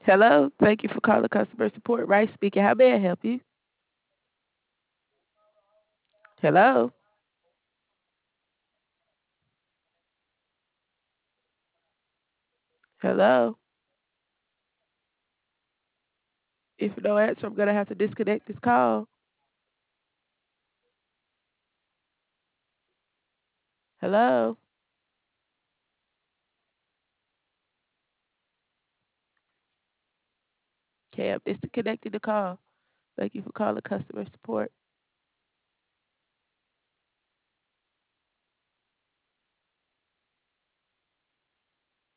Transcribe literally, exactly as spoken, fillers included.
Hello, thank you for calling customer support. Rice speaking. How may I help you? Hello, hello. If you don't answer, I'm gonna have to disconnect this call. Hello. Okay, I'm disconnecting the call. Thank you for calling customer support.